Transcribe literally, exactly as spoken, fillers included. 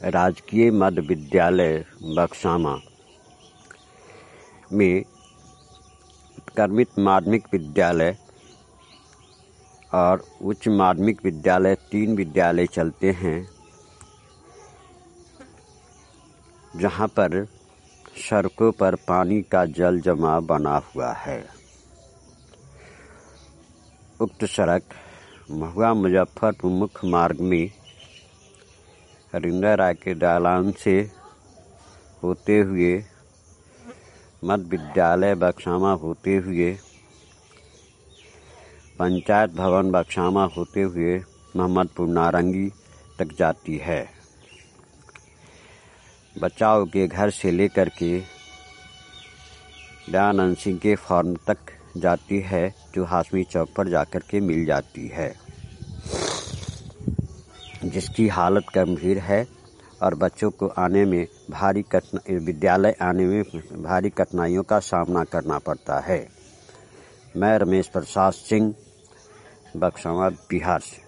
राजकीय मध्य विद्यालय बक्सामा में उत्क्रमित माध्यमिक विद्यालय और उच्च माध्यमिक विद्यालय तीन विद्यालय चलते हैं, जहां पर सड़कों पर पानी का जल जमाव बना हुआ है। उक्त सड़क महुआ मुजफ्फरपुर मुख्य मार्ग में हरिंदर राय के दालान से होते हुए मध्य विद्यालय बक्सामा होते हुए पंचायत भवन बक्सामा होते हुए मोहम्मदपुर नारंगी तक जाती है। बचाव के घर से लेकर के दयानंद सिंह के फार्म तक जाती है, जो हाशमी चौक पर जाकर के मिल जाती है, जिसकी हालत गंभीर है और बच्चों को आने में भारी कठिनाई विद्यालय आने में भारी कठिनाइयों का सामना करना पड़ता है। मैं रमेश प्रसाद सिंह, बक्सामा, बिहार से।